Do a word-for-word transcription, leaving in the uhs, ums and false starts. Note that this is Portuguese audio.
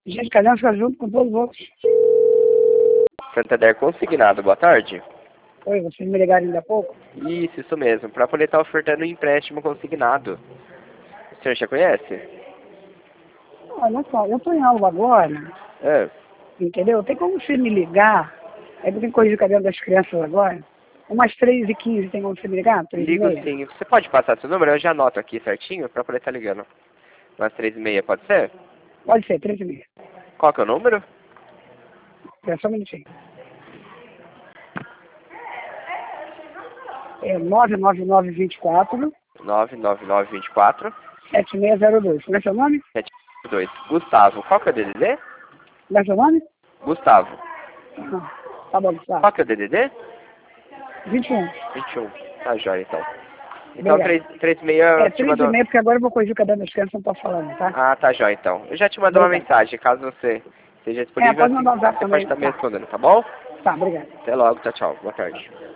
Gente, cadê ficar junto com todos os outros? Santander Consignado, boa tarde. Oi, vocês me ligaram ainda há pouco? Isso, isso mesmo, para poder estar ofertando um empréstimo consignado. O senhor já conhece? Olha só, eu tô em aula agora, É. entendeu? Tem como você me ligar? É que eu tenho que corrigir o cabelo das crianças agora. Umas três e quinze, tem como você me ligar? três e Ligo meia? sim. Você pode passar seu número? Eu já anoto aqui certinho para poder estar ligando. Umas três e meia, pode ser? Pode ser, três e meia. Qual que é o número? Espera só um minutinho. É nove nove nove dois quatro, nove nove nove dois quatro sete seis zero dois. Como é seu nome? sete dois. Gustavo, qual que é o D D D? Como é seu nome? Gustavo. Ah, tá bom, tá. Qual que é o D D D? vinte e um. vinte e um. Tá jóia, então. Então, Obrigado. três, três e meia... É, te três e mandou... meia, porque agora eu vou corrigir o cabelo das crianças, não tô falando, tá? Ah, tá jóia, então. Eu já te mandei uma Obrigado. mensagem, caso você seja É, disponível, pode assim, mandar um zap você também. pode estar me Tá, respondendo, tá bom? tá, obrigado. Até logo, tchau, tchau. Boa tarde.